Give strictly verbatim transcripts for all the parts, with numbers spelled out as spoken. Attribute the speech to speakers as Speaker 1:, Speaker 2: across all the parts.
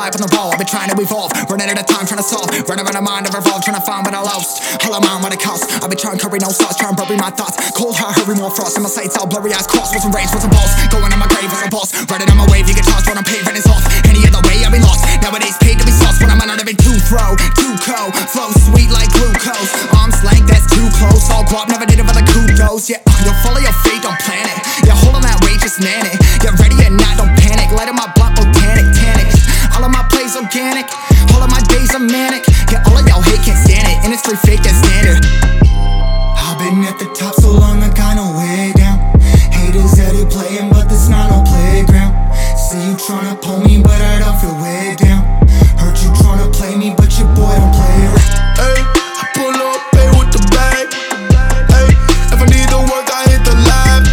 Speaker 1: life on the ball. I've been trying to evolve, running out of time, trying to solve. Running around my mind, I revolve, trying to find what I lost. All I'm on what it costs. I've been trying to curry no sauce, trying to bury my thoughts. Cold heart, hurry, more frost. And my sights all blurry, eyes crossed. Wasn't raised, wasn't balls. Going on my grave as a boss. Riding on my wave, you get tossed when I'm paving it's off. Any other way, I've been lost. Nowadays, paid to be sauce when I'm out of it. Too throw, too cold. Flow sweet like glucose. Arms length, that's too close. All guap, never did it for the kudos. Yeah, you'll follow your fate, don't plan it. Yeah, hold on that way, just man it. Get ready or not, don't panic. Light up my block, botanic, tannic. All of my plays organic. All of my days are manic. Yeah, all of y'all hate, can't stand it. Industry fake, that's standard.
Speaker 2: I've been at the top so long, I got no way down. Haters that they playing, but this not no playground. See you tryna pull me, but I don't feel way down. Heard you tryna play me, but your boy don't play around.
Speaker 3: Hey, I pull up, pay with the bag. Hey, if I need to work, I hit the lab.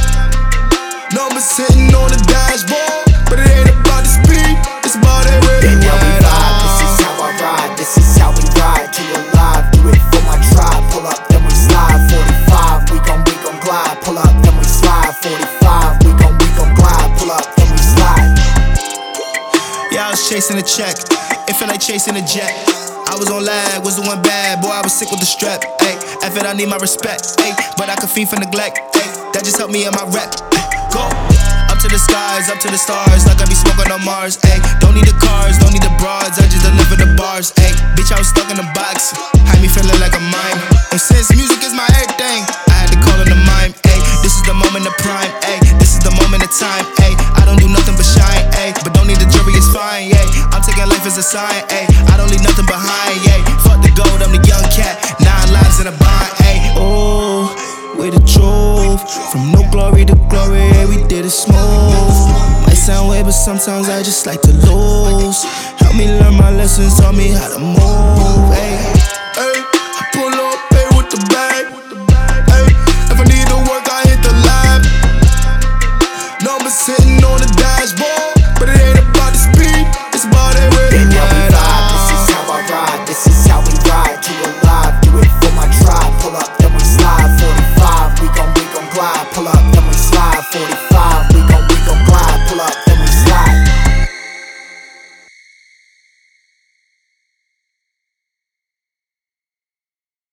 Speaker 3: Numbers sitting on the dashboard, but it ain't about the speed, it's about that way.
Speaker 4: And now we vibe, this is how I ride, this is how we ride. To alive, do it for my tribe. Pull up, then we slide. Forty-five, we gon' we gon' glide. Pull up, then we slide. Forty-five, we gon' we gon' glide. Pull up, then we slide.
Speaker 3: Yeah, I was chasing a check, it felt like chasing a jet. I was on lag, was doing bad, boy I was sick with the strep. Ayy, F it, I need my respect. Ayy, but I could fiend for neglect. Ayy, that just helped me in my rep. Ay, go up to the skies, up to the stars, like I be smoking on Mars. Ayy, don't need the cars, don't need the broads, I just deliver the bars. Ayy, bitch I was stuck in a box, had me feeling like a mime. And since music is my everything, I had to call it a mime. Ayy, this is the moment of prime. Ayy, this is the moment of time. Ayy, I don't do nothing but shine. Ayy, but don't need the jury, it's fine. Ayy, I'm taking life as a sign. Ayy, I don't leave nothing behind. Ayy, fuck the gold, I'm the young cat, nine lives in a bind. Ayy, oh, way to drove from no glory to glory. Yeah, we did it smooth. Might sound weird, but sometimes I just like to lose. Help me learn my lessons, taught me how to move. Ayy.